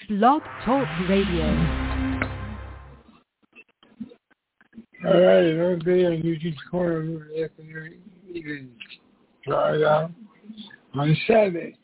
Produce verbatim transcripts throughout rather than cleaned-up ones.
Blog Talk Radio. All right, another day on Eugene's Corner after you can try it out on Saturday.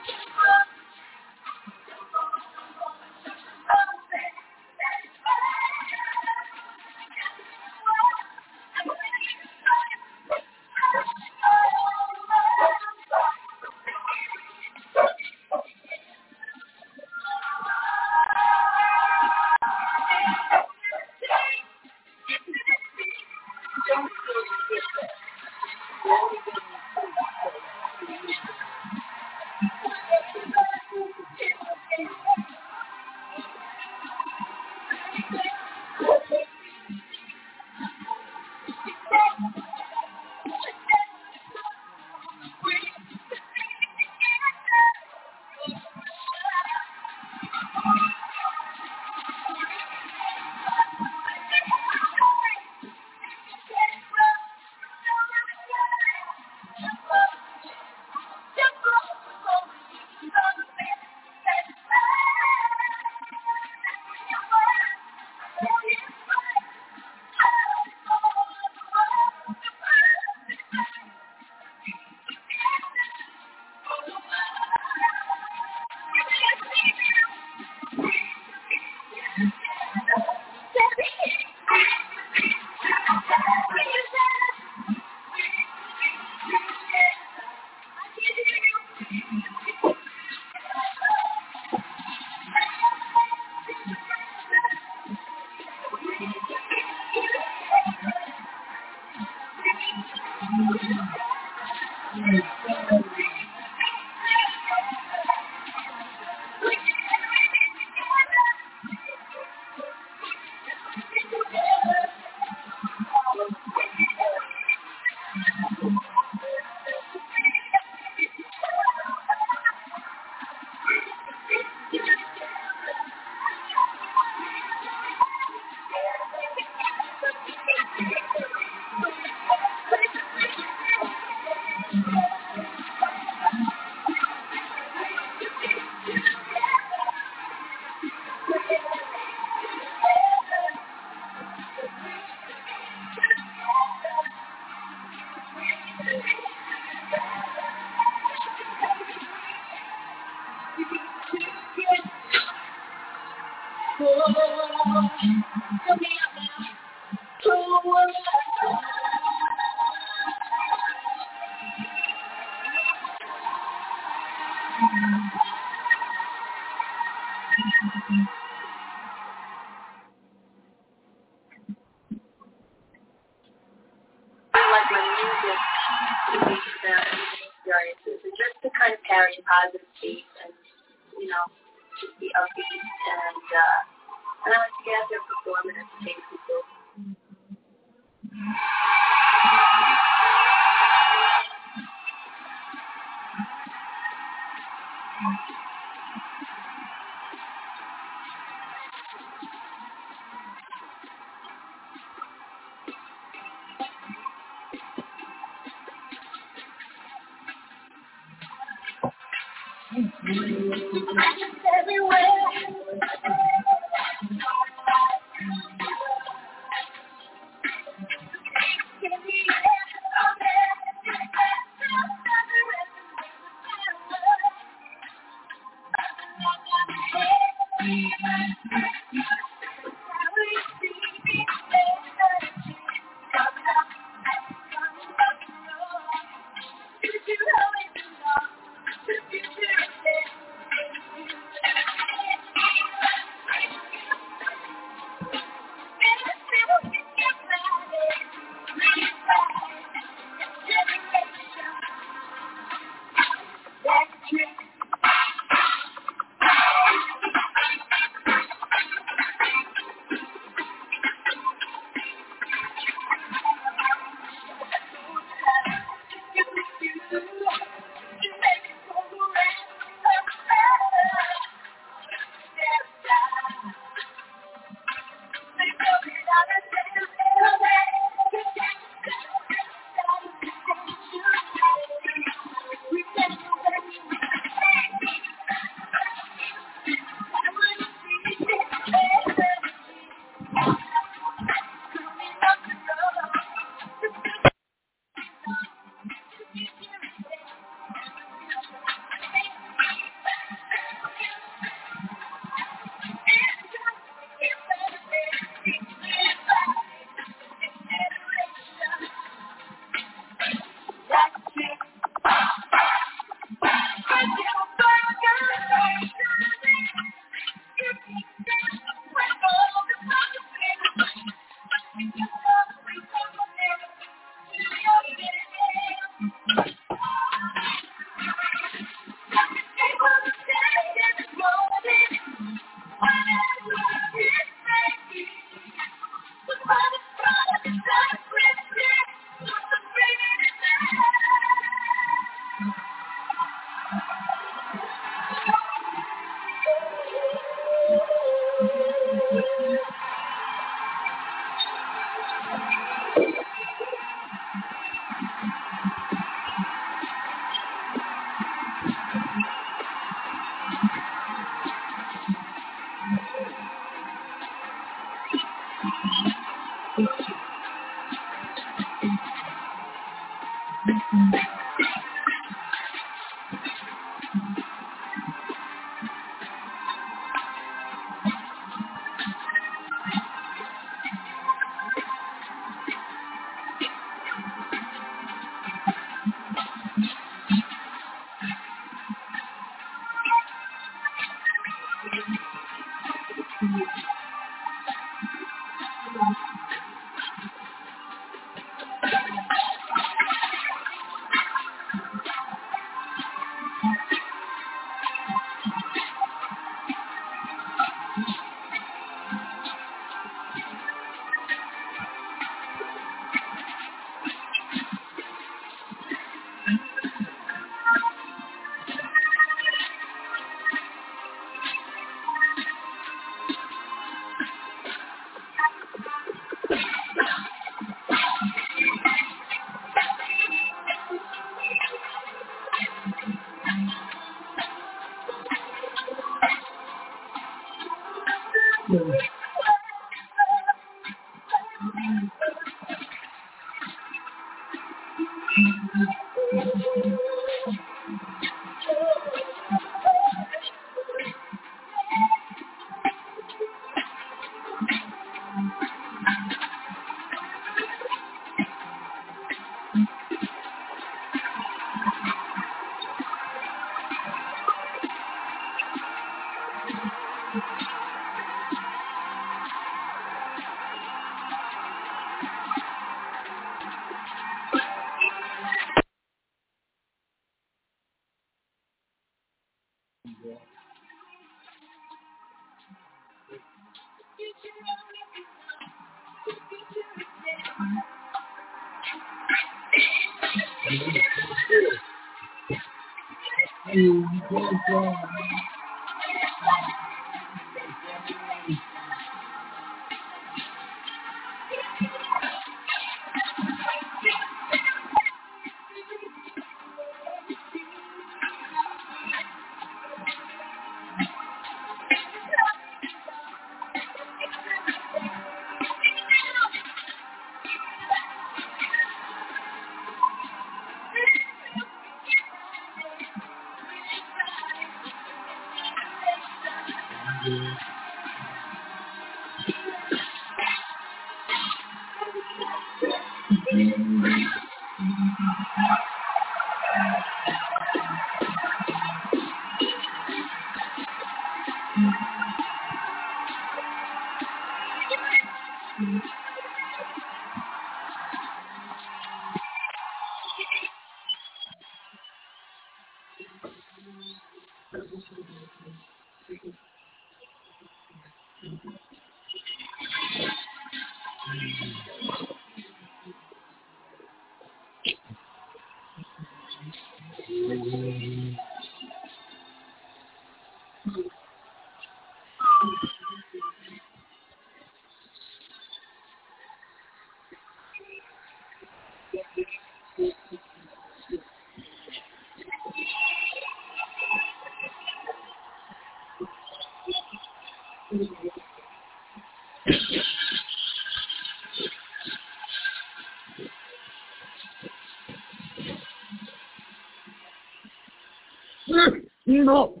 No.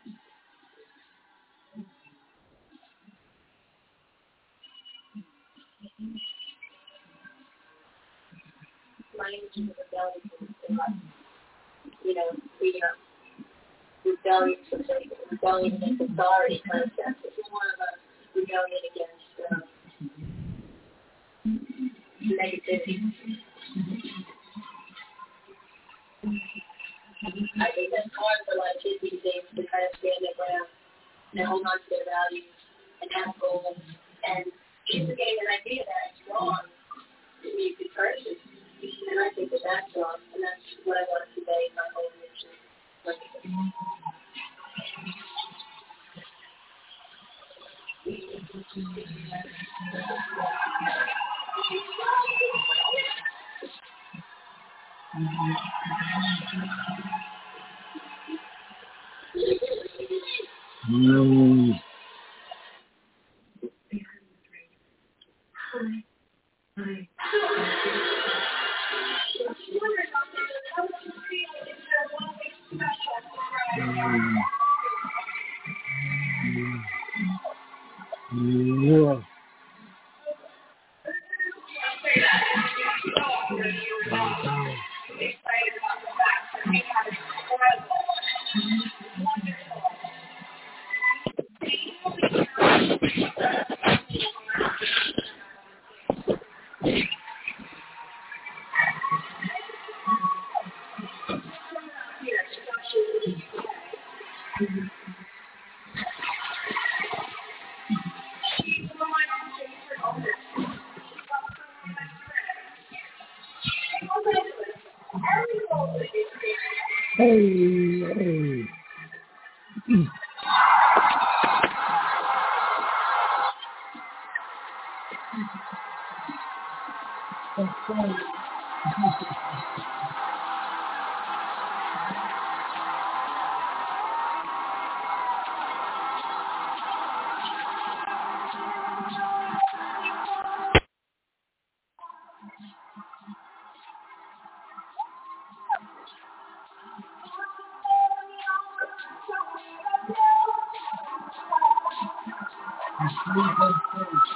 You know, the uh, rebellion, rebellion against authority concept. It's more of a rebellion against uh, negativity. I think that's hard for a lot of kids these days to kind of stand their ground and hold on to their values and have goals. And kids are getting an idea that it's wrong to be a good person. And I think that that's wrong. And that's what I want to convey in my whole mission. No. Yeah. Hey, hey. That's right. You sleep on first.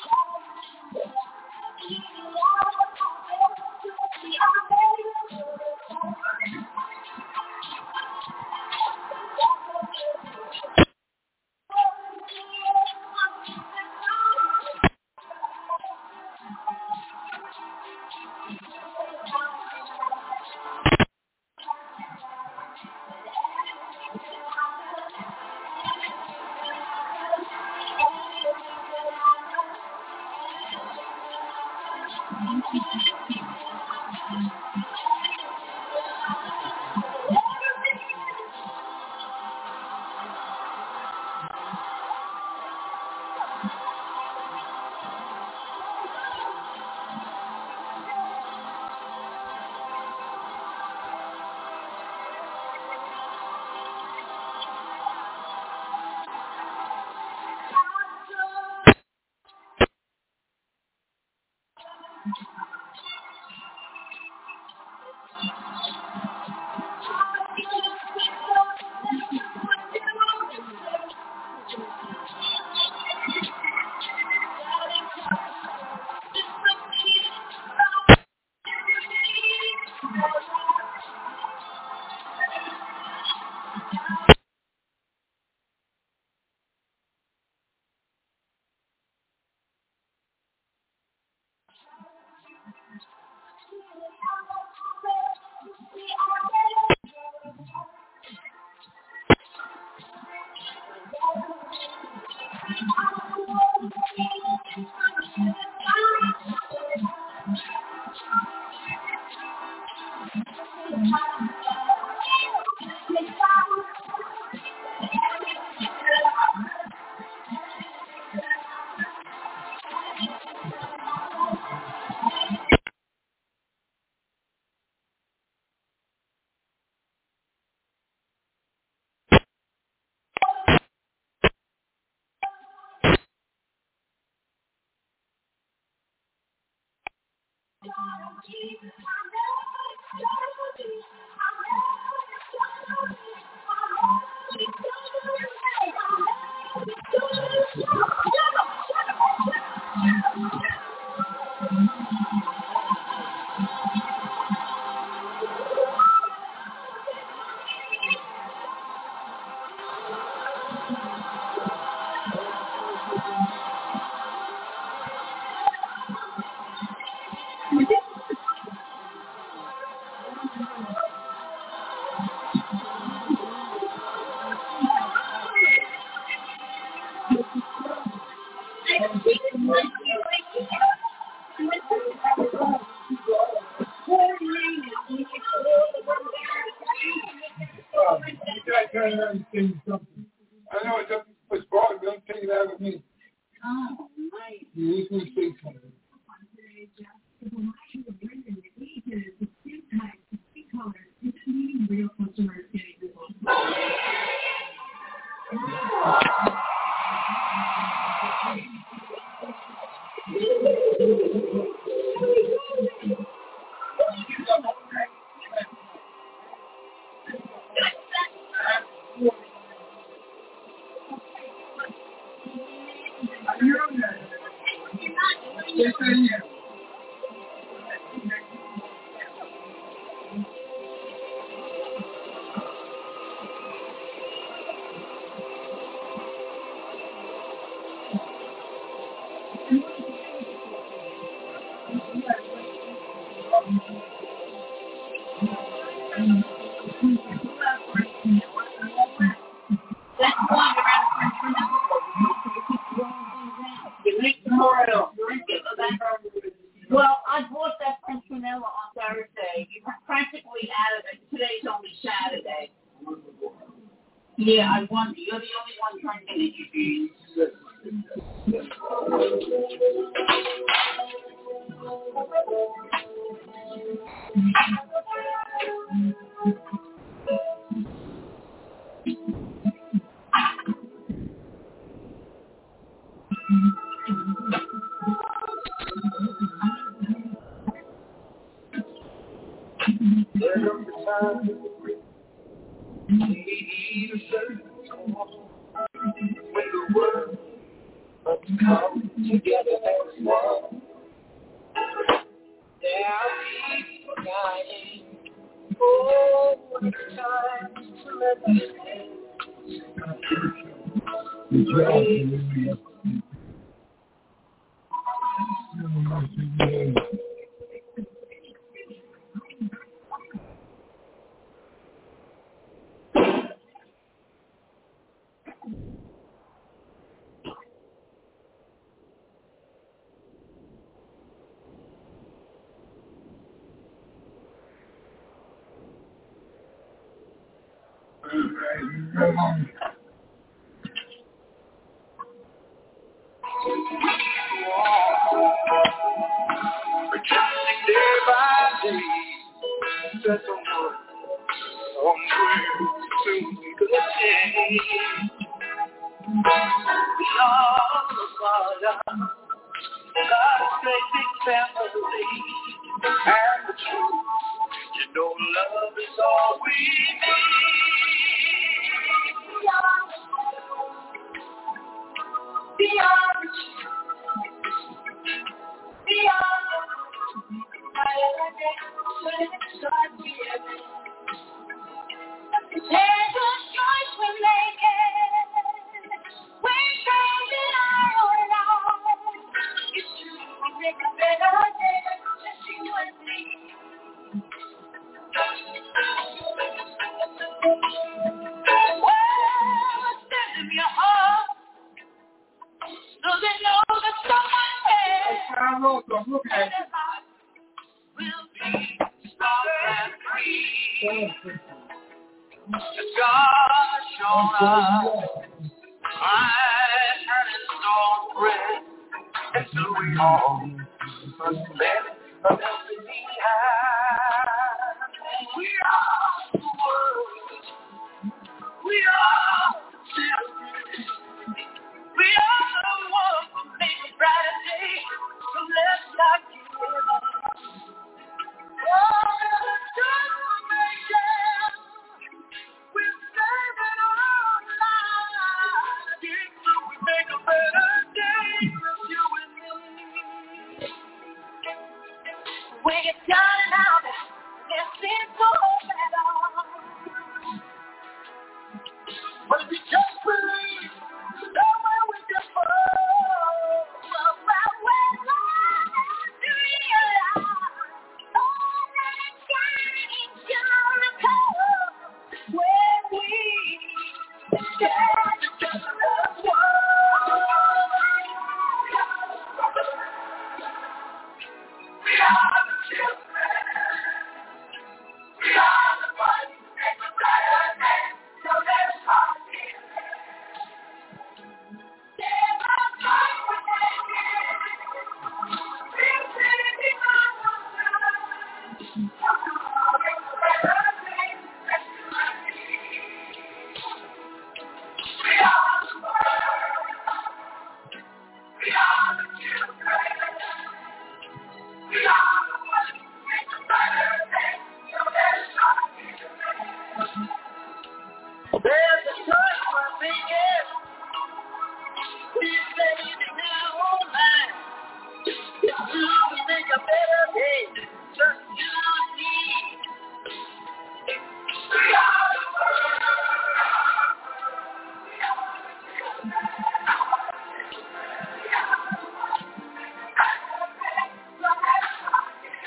I know it was brought, but don't take it out of me. Oh, nice. You usually say something. Yes, I am. Well, I bought that French vanilla on Thursday. You practically out of it. Today's only Saturday. Yeah, I won. You're the only one trying to introduce. There comes the time when the world Let's come together as one. There are people dying. Oh, it's time to let them in. Returning day by day, there's a world somewhere soon gonna change. We are the Father, God's great family, and the truth. You know, love is all we need. Beyond the truth. Beyond the there's a choice we're making. We're changing our own lives. It's true, we make a better day. Just you and me. Well, stand in your heart, so they know that someone cares. And their heart will be strong and free. God has shown us I turning stone bread, and so we all must let it helping behind. We are the world. We are the children. We are the ones who make a brighter day. So let's not give up. Oh, the transformation. We're saving our lives. So we make a better day for you and me. We get down and out, it seems so better. But we just believe, somewhere we can fall. Well, well, well, to realize all that it's shining gonna come when we stand together as one. We are the children. We are the ones who make a brighter day. So let's talk here. There's a time for taking. We're sitting on the ground. Tomorrow is a better day. Let's do it. We are the world. We are the children. We are the ones who make a brighter day. So let's talk here. There's a choice we're making. We're saving our own lives. It's true, we make a better day. Just you and me. We are the world. We are the children. We are the ones who make a better day. So let's talk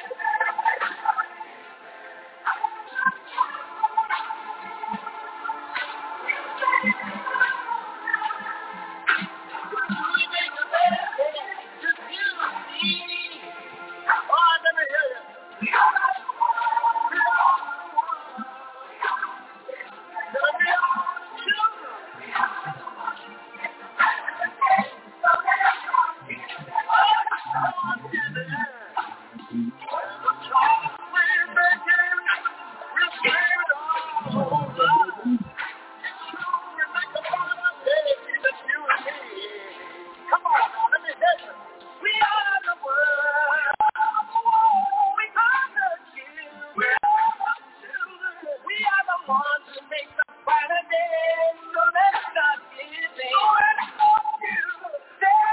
we make a better day. Just you and me. Oh, let me hear you. We are the world. We are the world. We are the children. We are the ones who make a better day. So let's talk oh, together. The choice we're making, we're scared all over. We make a better day. Just you and me. Come on now, let me hear you. We are the world. We are the children. We are the children. We are the ones who make the brighter day. So let's not give in. So let's not give in.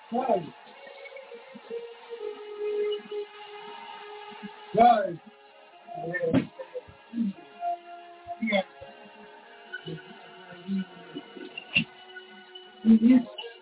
Guys. Guys. Yeah. Mm-hmm.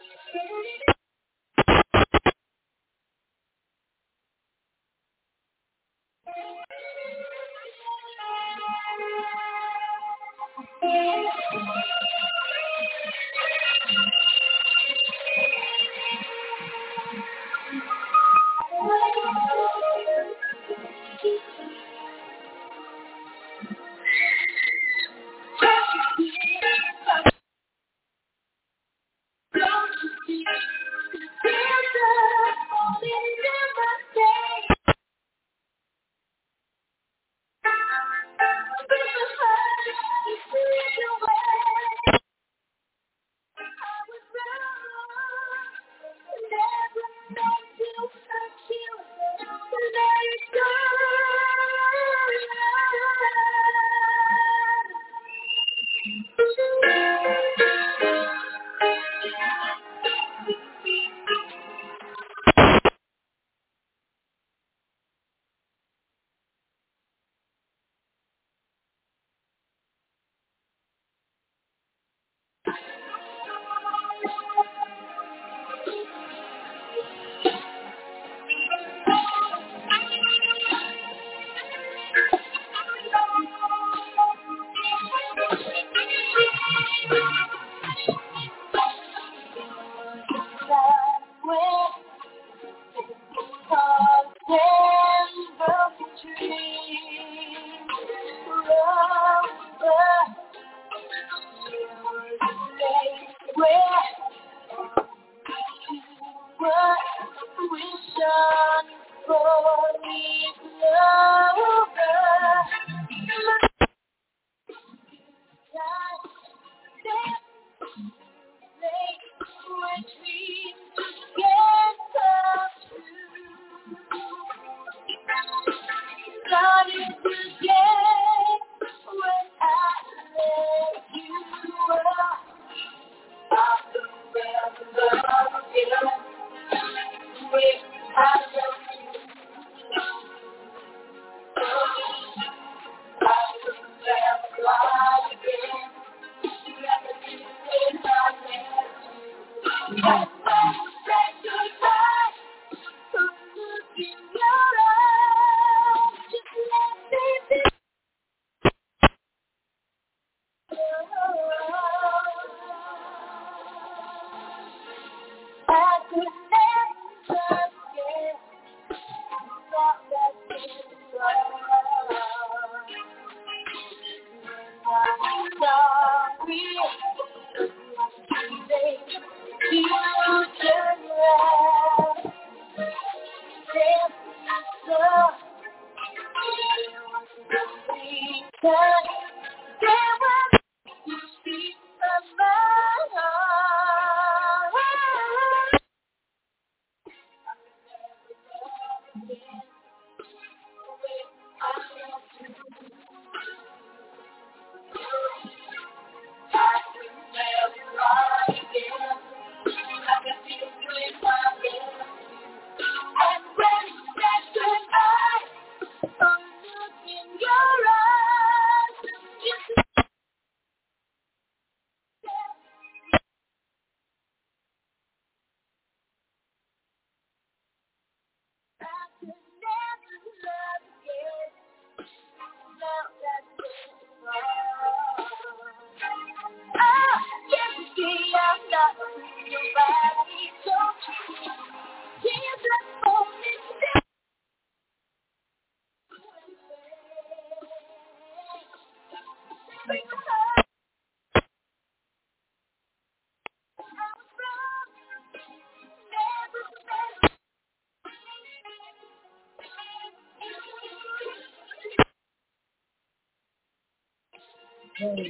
Hey,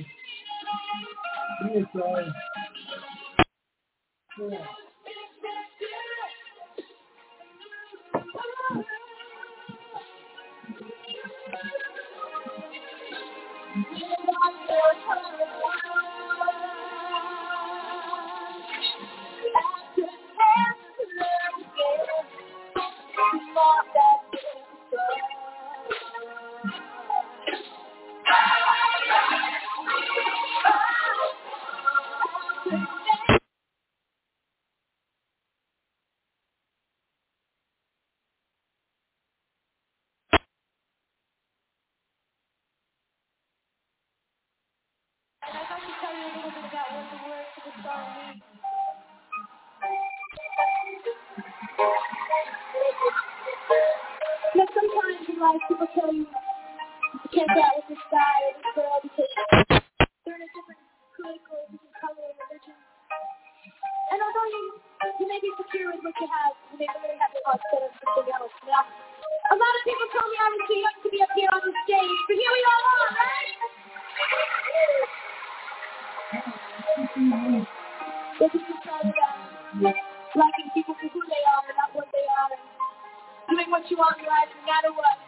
yes, guys. Yeah. And I'd like to tell you a little bit about what the words of the song mean. Now, sometimes in life, people tell you you can't go out with this guy or this girl because they're in a different political, different color or religion. And although you, you may be secure with what you have, you may really have your heart set on something else. Now, a lot of people told me I was too young to be up here on the stage, but here we all are, right? This is just all about liking people for who they are, not what they are, and doing what you want in life no matter what.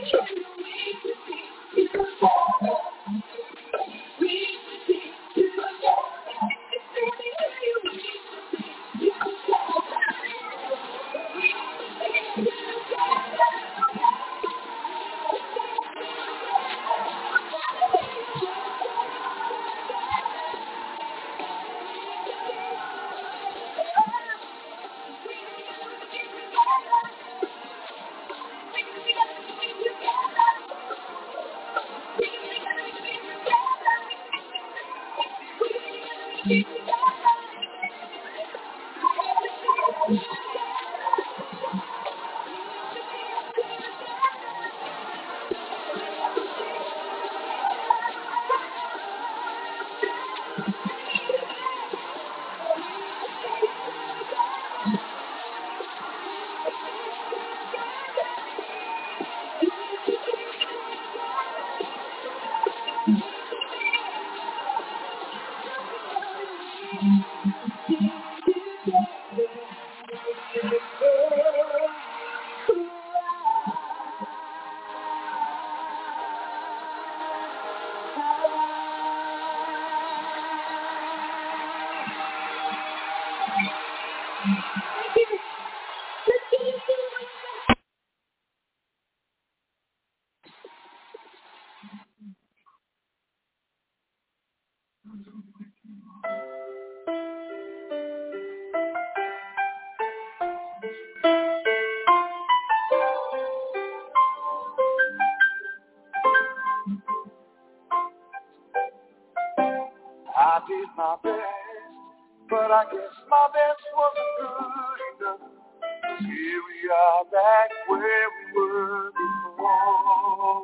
I did my best, but I guess my best wasn't good enough. Here we are back where we were before.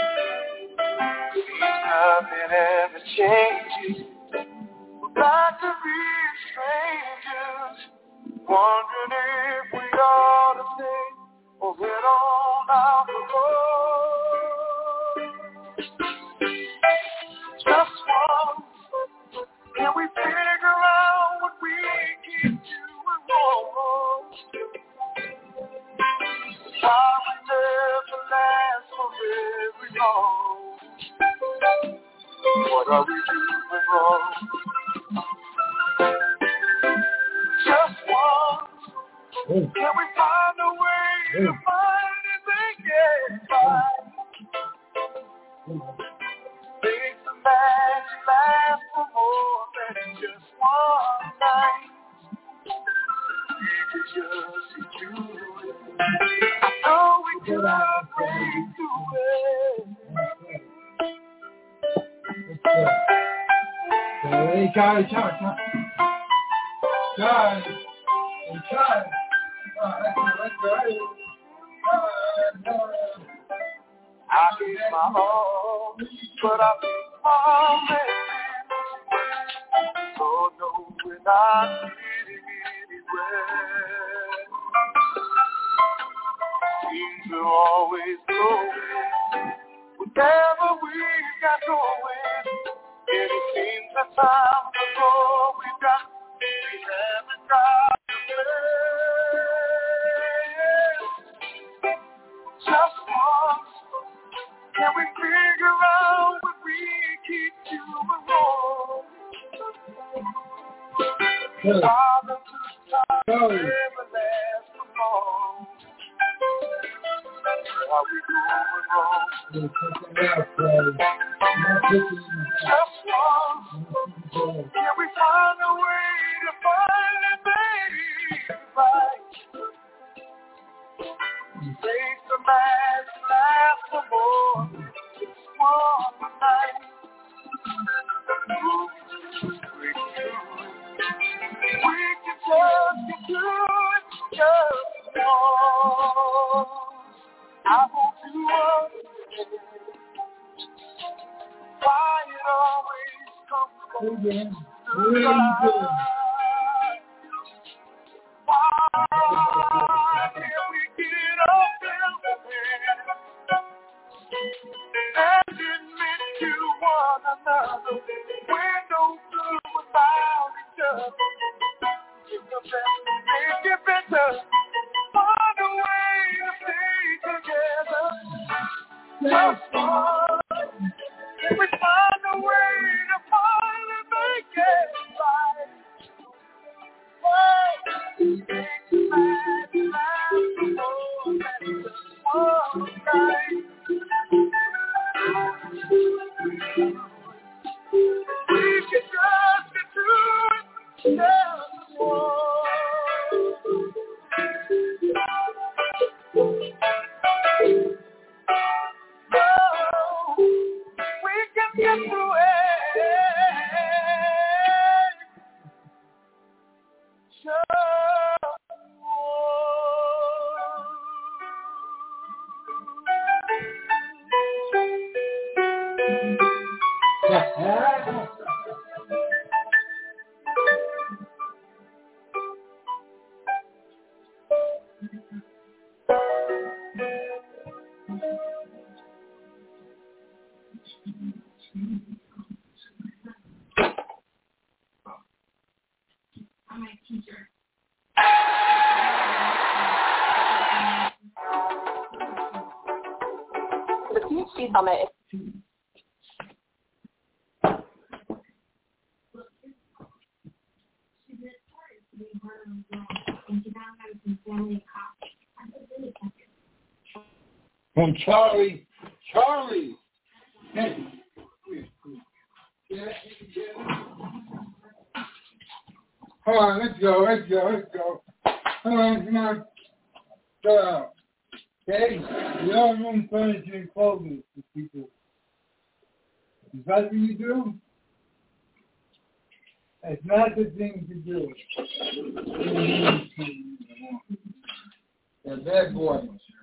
Seems nothing ever changes. We're back to being strangers, wondering if we ought to stay or head on out the road. Just once. Can we figure out what we keep doing wrong? Why we never last for very long? What are we doing wrong? Just once. Can we find a way to find and make it right? Make the magic last for more than just one night. We could just get through it. I know we could have break through it. Hey, Charlie, Charlie, Charlie. Charlie. Hey, Charlie. Oh, that's right, right. I gave my all, but I think my man. Oh no, we're not getting anywhere. Things are always going, whatever we got going. And it seems the time before we got, we haven't got to play. Just once. Can we figure out what we keep doing wrong? Hey. All the good times never last for long. How we going wrong? Just once. Can we find a way to find it, baby? Right. Make the match last for more than just one night. We can just get through it, just once. I want to understand why it always comes from the side. Why can't we get up and and admit to one another we're no good without each other? It's the best to make it better. Find a way to stay together. just one. Can we find a way to finally make it right? Oh, make the man last more than just one night. We could just get through it, just one. Get through it. I'm my teacher. The P H D Summit. From Charlie. Charlie. Hey. Come on, let's go, let's go, let's go. Come on, come on. Go out. Okay? You don't own furniture and clothing for people. Is that what you do? It's not the thing to do. They're bad boys.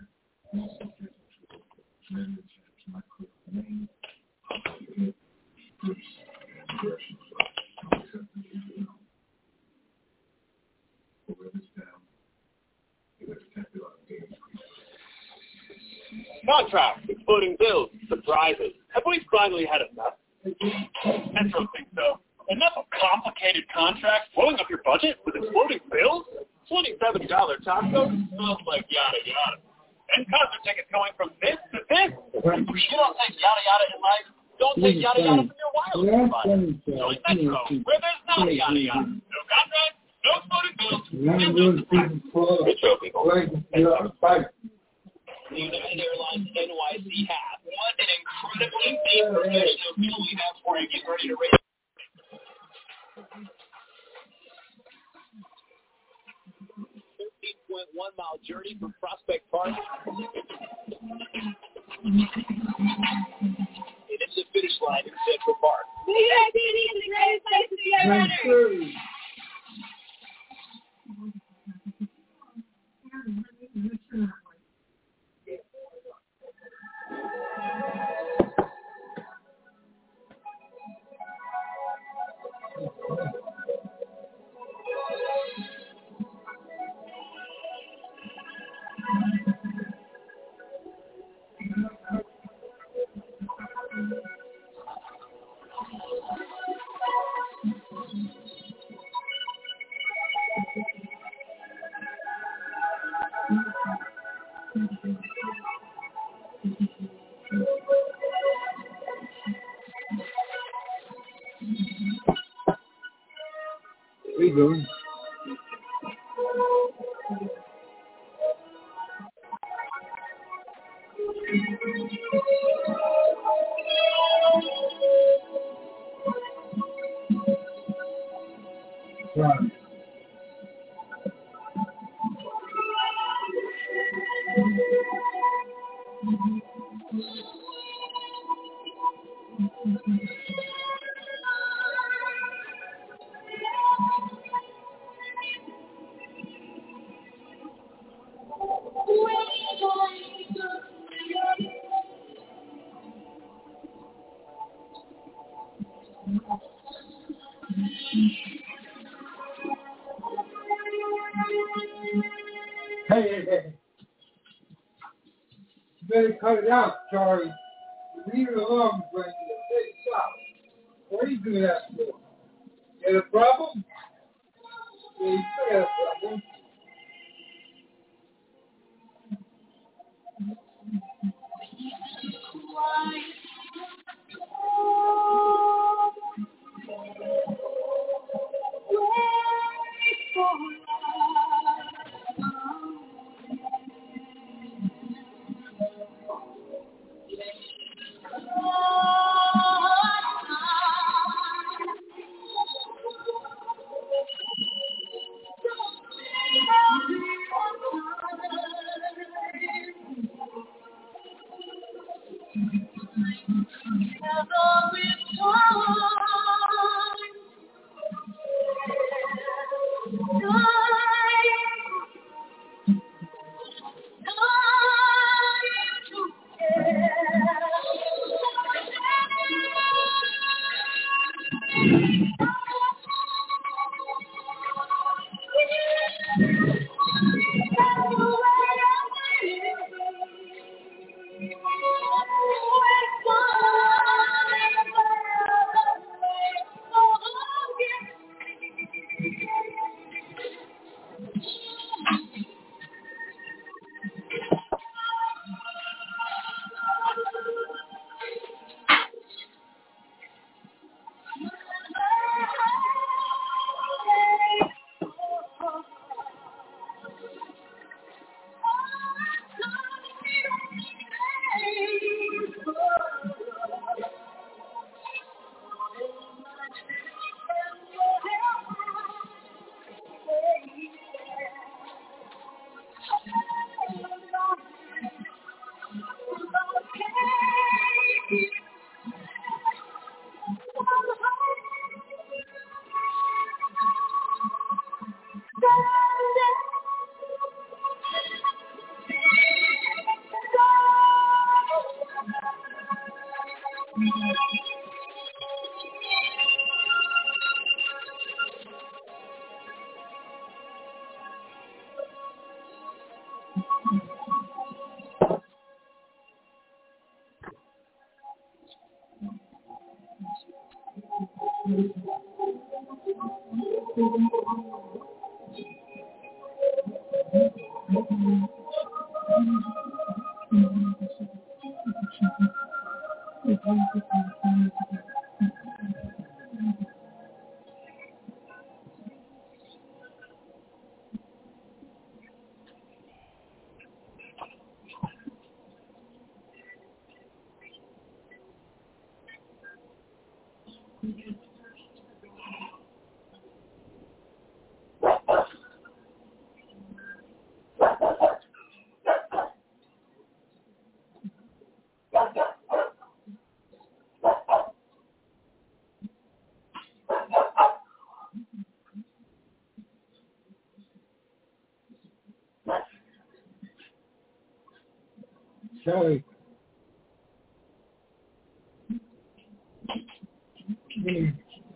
Contracts, exploding bills, surprises. Have we finally had enough? Metro thinks so. Enough of complicated contracts blowing up your budget with exploding bills? twenty-seven dollars tacos smells like yada yada. And concert tickets going from this to this. You don't take yada yada in life. Don't take yada yada from your wireless provider. Join Metro, where there's not a yada yada. No contracts, no exploding bills. Metro people. The United Airlines N Y C half. What an incredibly big professional deal we have for you. Get ready to race. thirteen point one mile journey from Prospect Park. It is the finish line in Central Park. New York City is the greatest place to be a runner. Where you going? Right. Hey, hey, hey. You better cut it out, Charlie. Leave it alone, Frankie. Hey, stop. What are you doing that for? You had a problem? Yeah, you still got a problem. Sorry. Mm.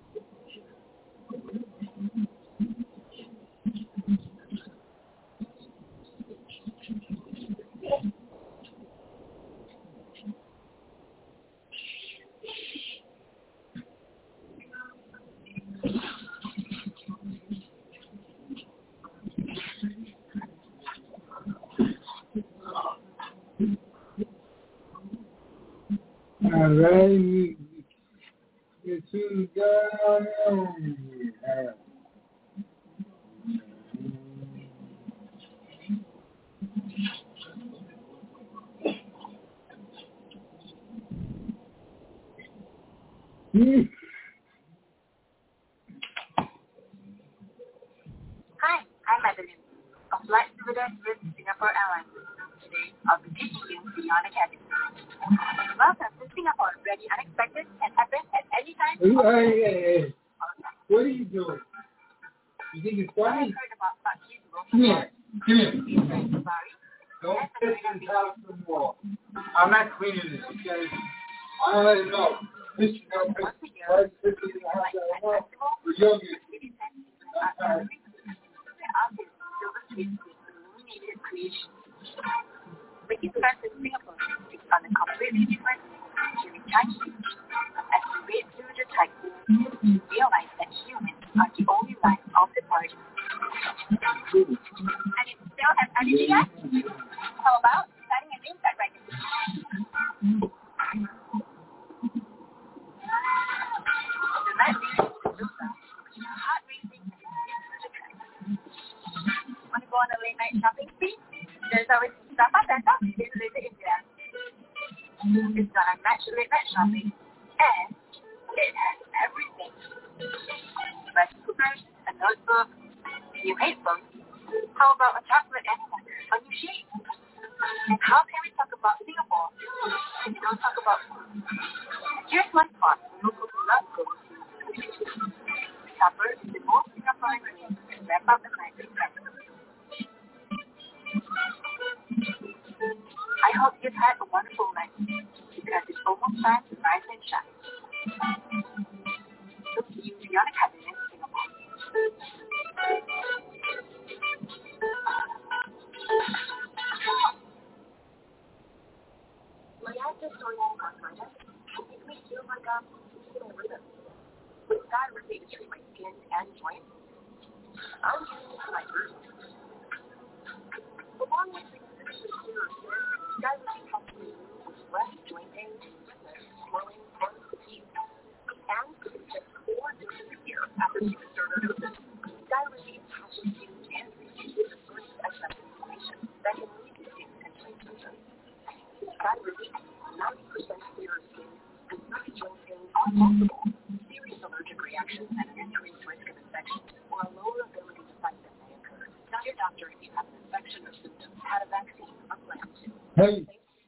All right, get you down. Mm. Hi, I'm Madeline, a flight stewardess with Singapore Airlines. Today, I'll be teaching you beyond academy. Welcome to Singapore, where the unexpected can happen at any time. Hey, hey, hey. What are you doing? You think it's funny? Come here. Come here. Don't piss and top the wall. I'm not cleaning this, okay? I don't let it know. This is not pissing. Why is this in the house that I want? We're young. I'm sorry. When you press in Singapore, it's on a completely different during time change. As you wait through the cycle, you realize that humans are the only life of the party. And you still have energy yet? How about starting a new set right now? The night leads to the sun, heart racing, into the track. Want to go on a late night shopping spree? There's always Sapa Center in Little India. It's got a match late night shopping, and it has everything. Rice cookers, a notebook, new headphones. How about a chocolate animal, a new shape? And how can we talk about Singapore Don't talk about food. Here's one spot local who love cooking. Supper is the most Singaporean way to wrap up the night with breakfast. I hope you've had a wonderful night because it's almost time to rise and shine. So see you beyond the cabinet in Singapore. My active psoriatic arthritis can make me feel like I'm losing my rhythm. With that related to my skin and joints, I'm using my roots. Along with the Sky Relief helps me with less joint pain, less swelling, and fatigue. And just four days a year after you start a dose, Sky Relief catches you and reduces the source of excess inflammation that can lead to skin and joint symptoms. Sky Relief, ninety percent clearer skin and less joint pain are possible. Serious allergic reactions and an increased risk of infection or a lower ability to fight them may occur. Tell your doctor if you have an infection or symptoms, had a vaccine, or plan to. Hey.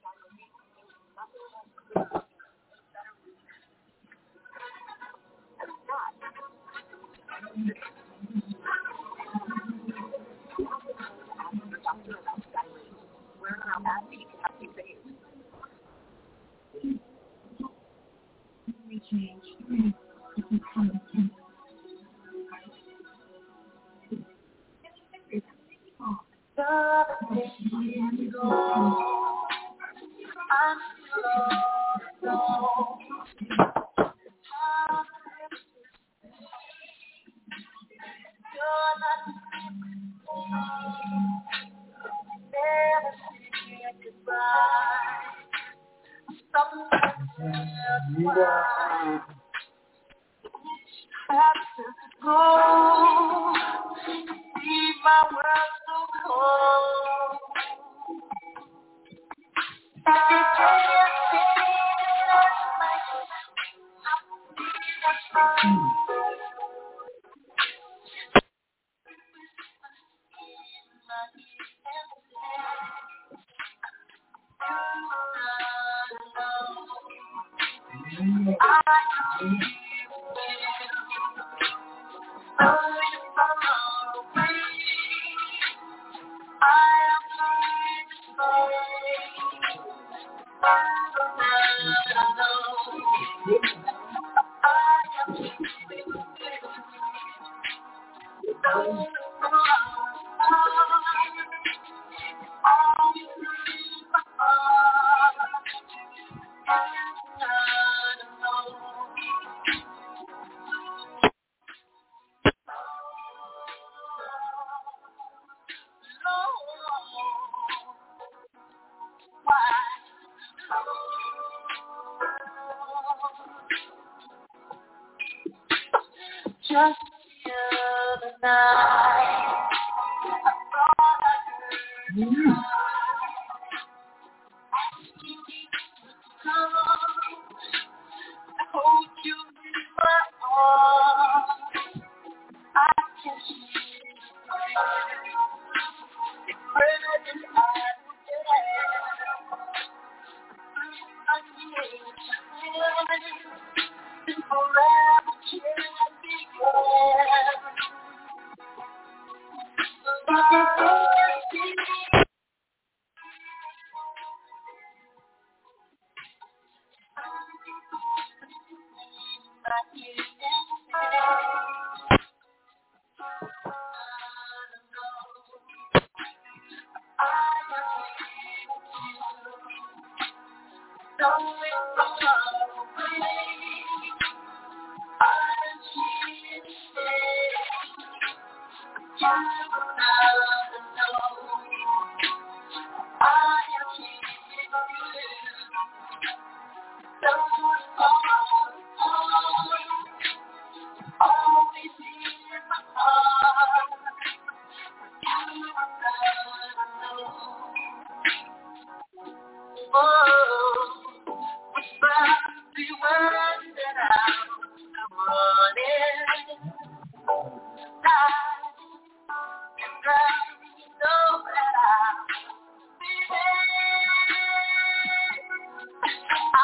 Just the other night, I thought I heard you cry. Asking me to come, I hold you in my arms. I can see the presence I forget. I need to and forever can't be gone.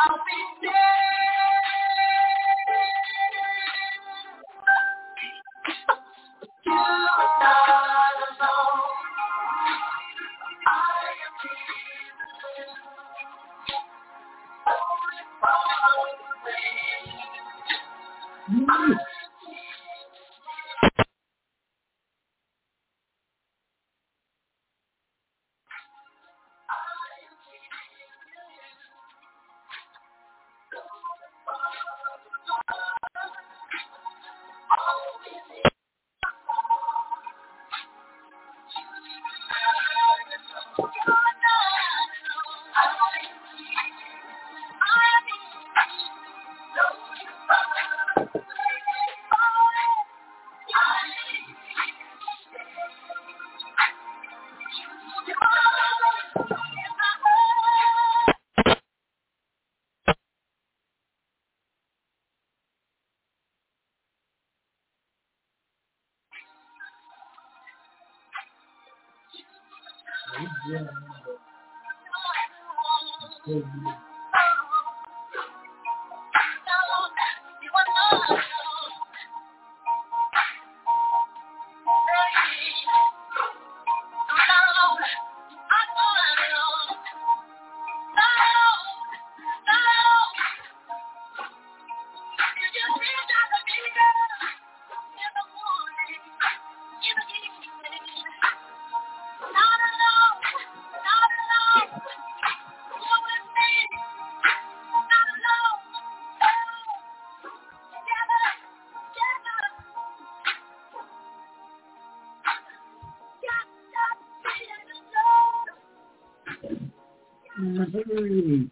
Hey,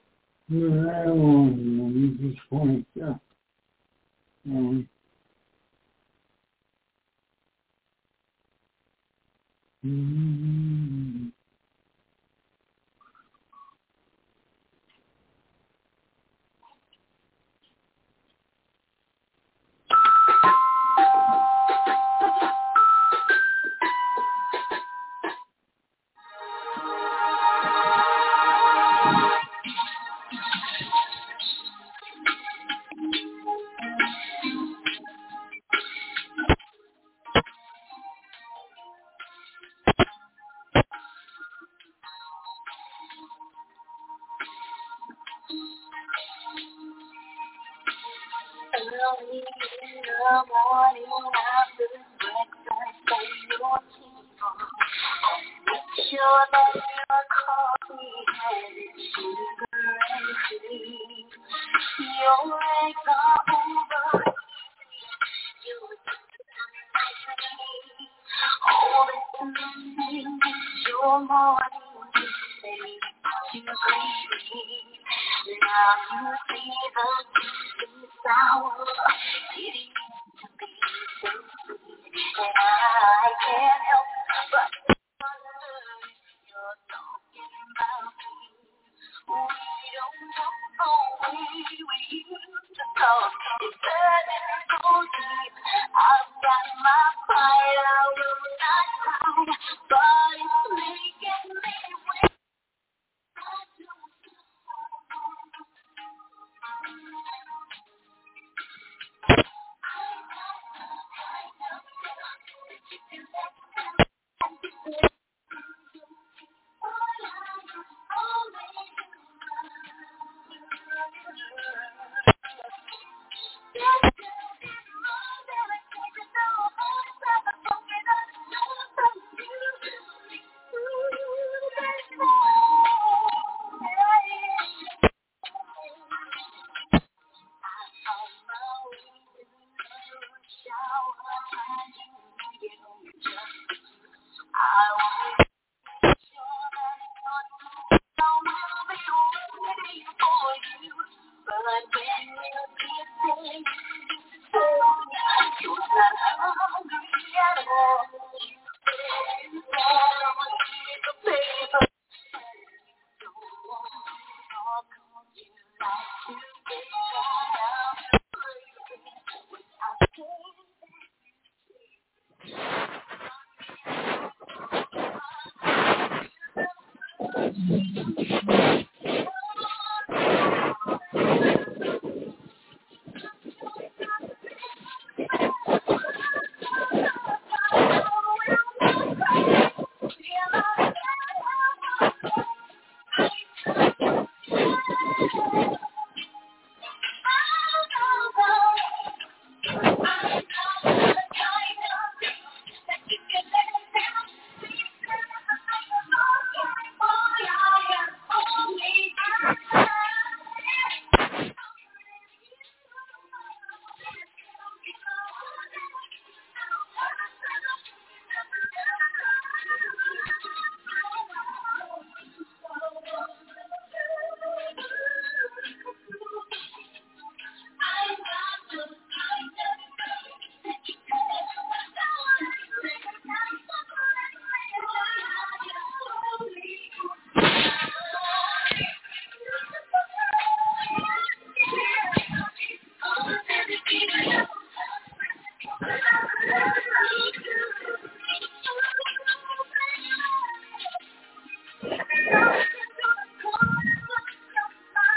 I want to just point out. Um, mm-hmm. Early in the morning after breakfast and your tea, make sure that your coffee has sugar and cream. Your eggs are over. All that's missing is your morning to greet me. Now you see the juicy sour. It used to be so sweet, and I can't help but wonder if you're talking about me. We don't talk the way we used to talk. It's burning so deep. I've got my pride out of that pride, but it's making me wait.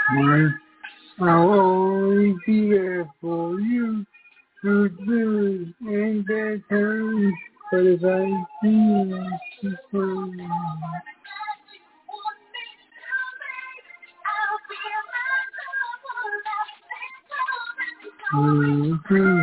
Mine, I'll always be there for you through good and bad times. But if I see you, it's fine. Mm-hmm.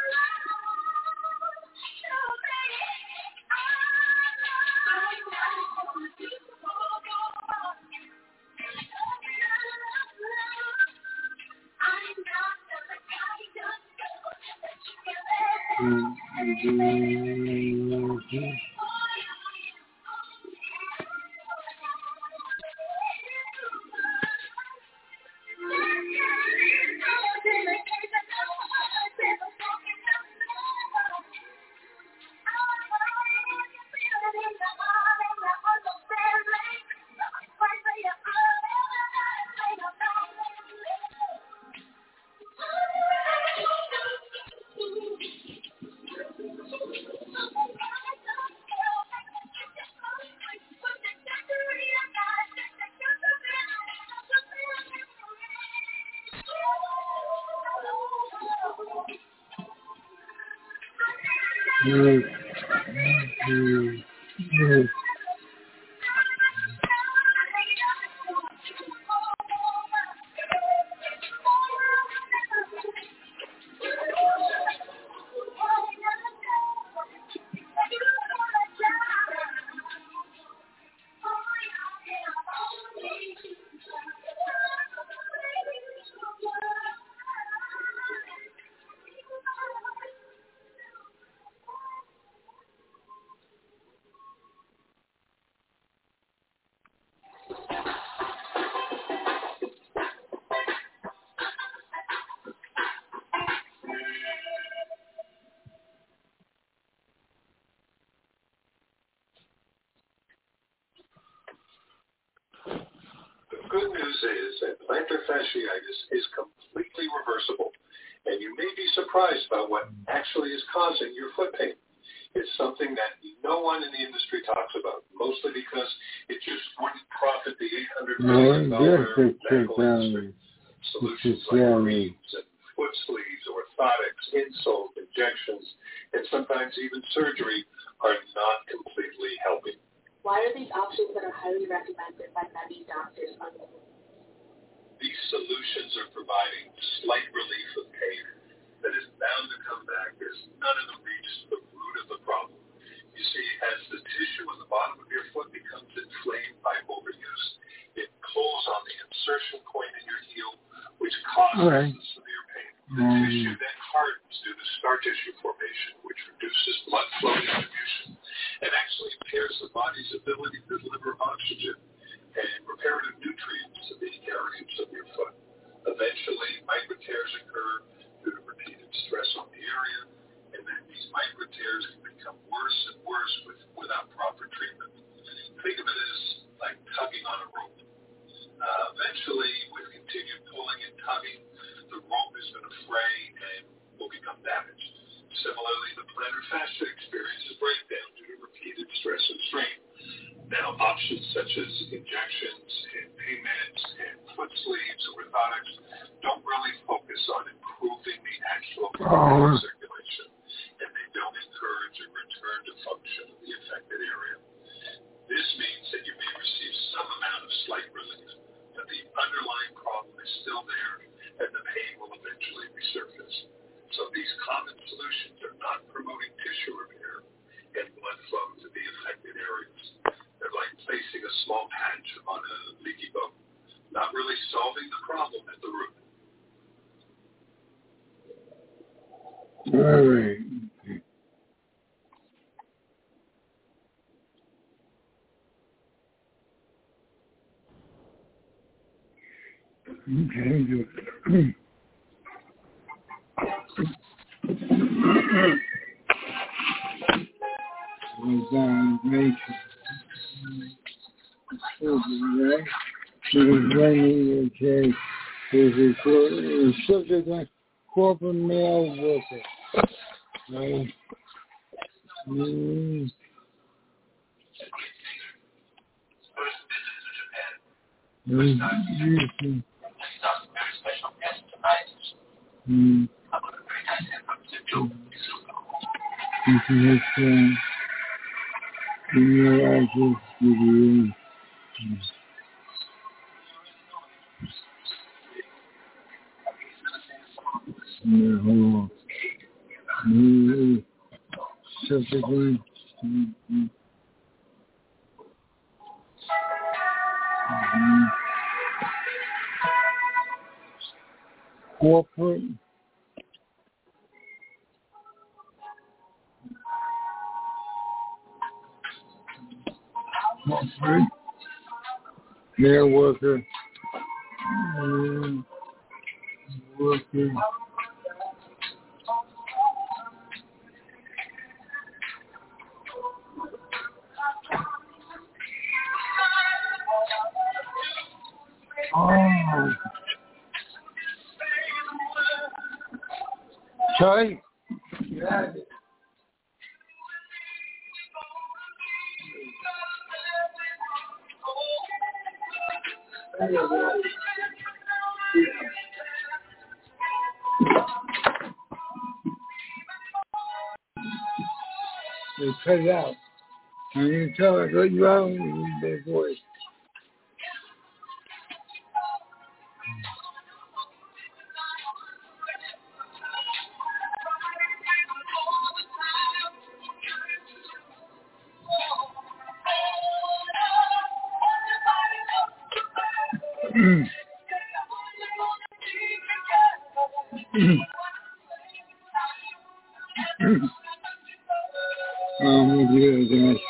Yes. Yes. Yes. Good news is that plantar fasciitis is completely reversible, and you may be surprised by what actually is causing your foot pain. It's something that no one in the industry talks about, mostly because it just wouldn't profit the eight hundred million dollars medical industry. Solutions like creams and foot sleeves, orthotics, insoles, injections, and sometimes even surgery are not completely helping. Why are these options that are highly recommended by many doctors unavailable? These solutions are providing slight relief of pain that is bound to come back as none of them reach the root of the problem. You see, as the tissue on the bottom of your foot becomes inflamed by overuse, it pulls on the insertion point in your heel, which causes right. the severe pain. The um, tissue then hardens due to scar tissue formation, which reduces blood flow distribution and actually impairs the body's ability to deliver oxygen and reparative nutrients to the areas of your foot. Eventually, micro tears occur due to repeated stress on the area, and then these micro tears can become worse and worse with, without proper treatment. Think of it as like tugging on a rope. Uh, eventually, with continued pulling and tugging, the rope is going to fray and will become damaged. Similarly, the plantar fascia experiences breakdown due to repeated stress and strain. Now, options such as injections and pain meds and foot sleeves or orthotics don't really focus on improving the actual oh. circulation, and they don't encourage a return to function of the affected area. This means that you may receive some amount of slight relief, but the underlying problem is still there, and the pain will eventually resurface. So these common solutions are not promoting tissue repair and blood flow to the affected areas. They're like placing a small patch on a leaky boat, not really solving the problem at the root. All right. Okay, good. Examination. Right? She was running a case. Is a subject like corporate mail worker. Right? Mm. Mm-hmm. very special guest tonight. Mm. I'm going to very nice to have to do. This is his friend. In your eyes, give you. No, hold on. No, subsequent. Mm-hmm. Mm-hmm. Corporate. Corporate. Mail worker. Mm, worker. Oh. Sorry? Yeah. They cut it out. And you tell her what you out in their voice. Mm. Mm. Mm. Um, yeah, that's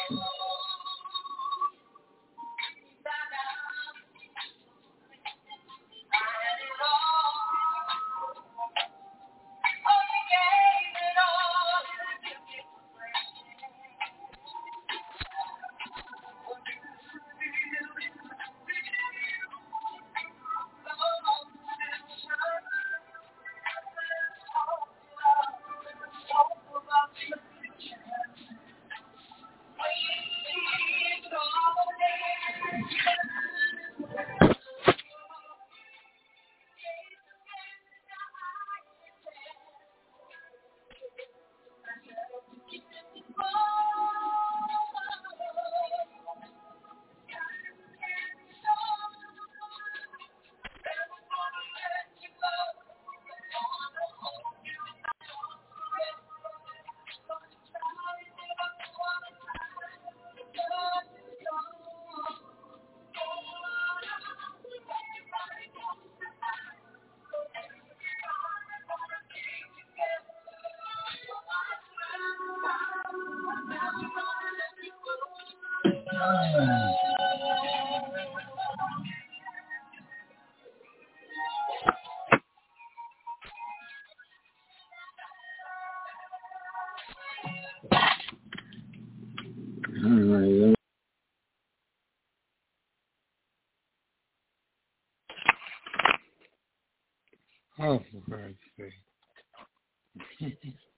all right. Oh, for God's sake.